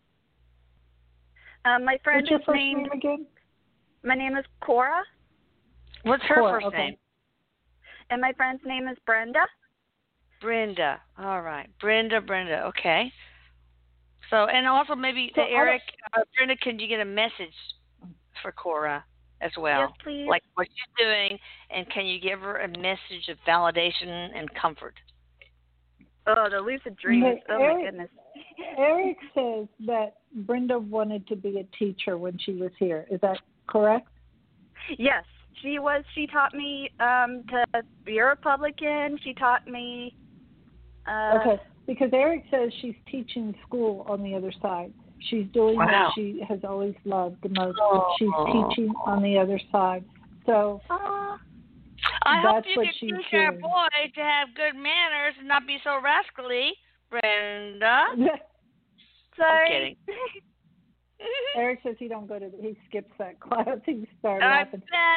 O: My friend
C: What's your
O: is
C: first
O: named.
C: name again?
O: My name is Cora.
B: What's her first name?
O: And my friend's name is Brenda.
B: Brenda. All right. Brenda. Okay. So, and also maybe Eric, Brenda, can you get a message for Cora as well?
O: Yes, please.
B: Like what she's doing, and can you give her a message of validation and comfort?
O: Oh, the lucid dreams. My goodness.
C: Eric says that Brenda wanted to be a teacher when she was here. Is that correct?
O: Yes, she was. She taught me to be a Republican. She taught me.
C: Okay, because Eric says she's teaching school on the other side. She's doing what she has always loved the most. She's teaching on the other side. So
B: I hope
C: that's
B: you
C: what
B: can
C: she's
B: teach our
C: doing.
B: boy to have good manners and not be so rascally, Brenda.
O: Sorry.
B: I'm kidding.
C: Eric says he skips that class. He started laughing.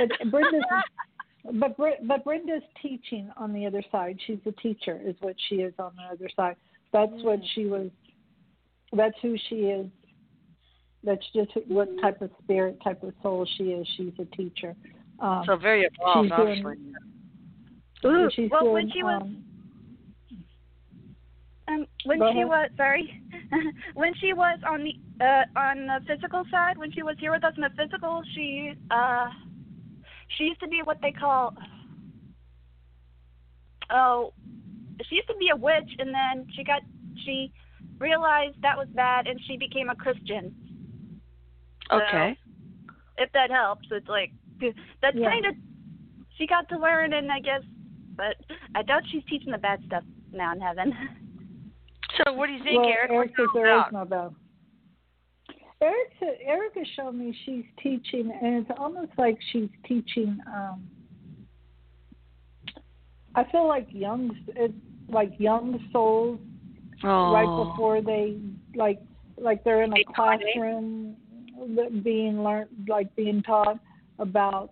C: But Brenda's teaching on the other side. She's a teacher, is what she is on the other side. That's what she was. That's who she is. That's just what type of spirit, type of soul she is. She's a teacher.
B: So very evolved, obviously.
O: When she was. When she was on the physical side, when she was here with us in the physical, she used to be what they call she used to be a witch, and then she realized that was bad, and she became a Christian.
B: Okay.
O: So, if that helps, it's like that's kind of she got to learn, and I guess, but I doubt she's teaching the bad stuff now in heaven.
B: So what do you think, Eric?
C: Eric says there is no bell. Eric has shown me she's teaching, and it's almost like she's teaching. I feel like young souls, right before they like they're in a classroom, being taught about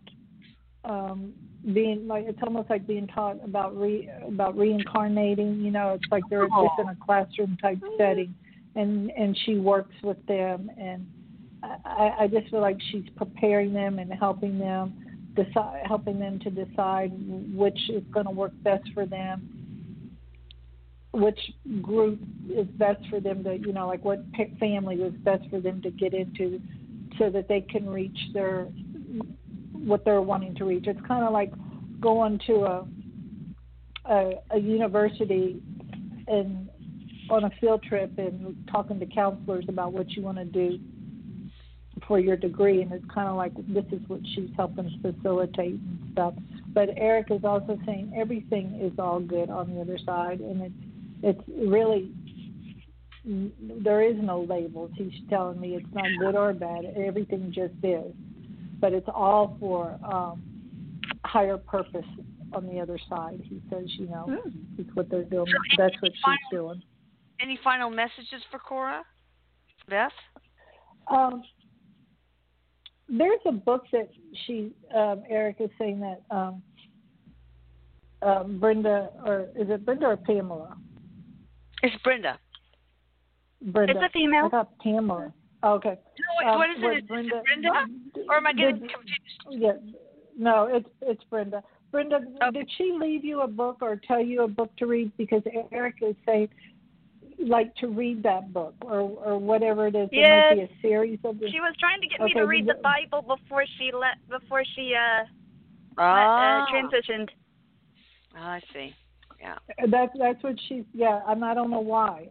C: being like, it's almost like being taught about reincarnating. You know, it's like they're just in a classroom type setting, and she works with them, and I just feel like she's preparing them and helping them to decide which is going to work best for them, which group is best for them to, you know, like what family is best for them to get into, so that they can reach what they're wanting to reach. It's kind of like going to a university and on a field trip and talking to counselors about what you want to do for your degree, and it's kind of like this is what she's helping facilitate and stuff. But Eric is also saying everything is all good on the other side, and it's really, there is no labels. He's telling me it's not good or bad. Everything just is. But it's all for higher purpose on the other side. He says, you know, it's what they're doing. That's what she's doing.
B: Any final messages for Cora, Beth?
C: there's a book that Eric is saying that Brenda, or is it Brenda or Pamela?
B: It's Brenda.
C: Brenda.
O: It's a female.
C: I thought Pamela. Oh, okay.
B: No, what is it? Is
C: Brenda,
B: it Brenda? Or am I getting confused?
C: Yeah. No, it's Brenda. Brenda, did she leave you a book or tell you a book to read? Because Eric is saying, like, to read that book or whatever it is.
O: Yes.
C: There might be a series of this.
O: She was trying to get me to read the Bible before she transitioned.
B: Oh, I see. Yeah.
C: That's what she's. Yeah, and I don't know why.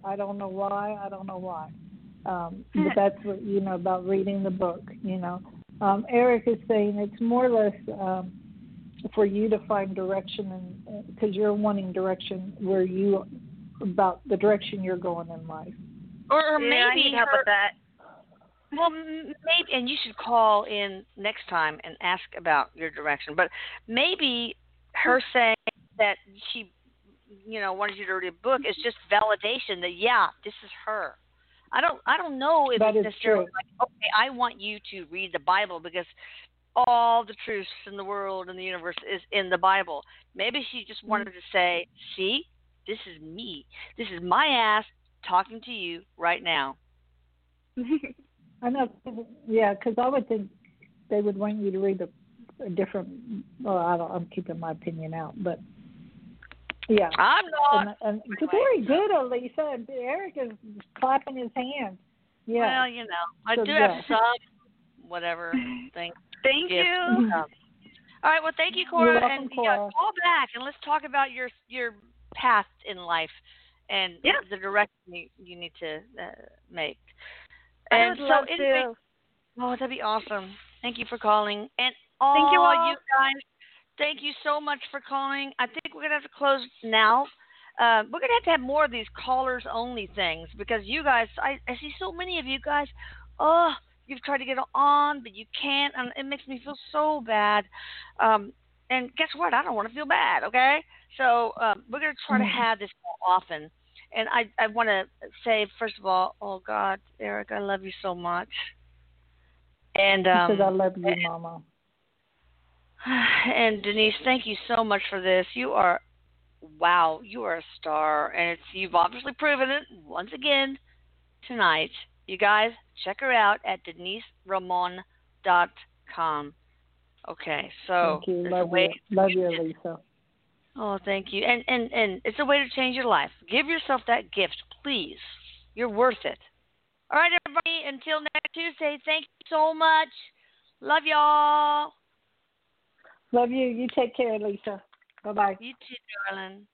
C: But that's what about reading the book. Eric is saying it's more or less for you to find direction, and because you're wanting direction about the direction you're going in life.
B: Or maybe
O: I need help with that.
B: Well, maybe, and you should call in next time and ask about your direction. But maybe her saying that she, wanted you to read a book is just validation that this is her. I don't know if
C: that
B: it's necessarily
C: true.
B: like, okay, I want you to read the Bible because all the truths in the world and the universe is in the Bible. Maybe she just wanted to say, see, this is me. This is my ass talking to you right now.
C: I know, because I would think they would want you to read a different. Well, I'm keeping my opinion out, but yeah,
B: I'm not.
C: And very good, Elisa. And Eric is clapping his hands. Yeah.
B: Well, I do have some whatever thing.
O: Thank you.
B: All right. Well, thank you, Cora.
C: You're welcome,
B: and
C: Cora.
B: Call back and let's talk about your path in life and the direction you need to make.
O: I would love to.
B: Oh, that'd be awesome. Thank you for calling. And
O: thank you all.
B: You guys, thank you so much for calling. I think we're going to have to close now. We're going to have more of these callers-only things because you guys, I see so many of you guys, you've tried to get on, but you can't, and it makes me feel so bad. And guess what? I don't want to feel bad, okay? So we're going to try to have this more often. And I want to say, first of all, oh, God, Eric, I love you so much. And
C: because I love you, Mama.
B: And Denise, thank you so much for this. You are a star. And you've obviously proven it once again tonight. You guys, check her out at DeniseRamon.com. Okay, so
C: thank you. Love you, Lisa.
B: Oh, thank you. And it's a way to change your life. Give yourself that gift, please. You're worth it. All right, everybody, until next Tuesday, thank you so much. Love y'all.
C: Love you. You take care, Lisa. Bye-bye.
B: You too, darling.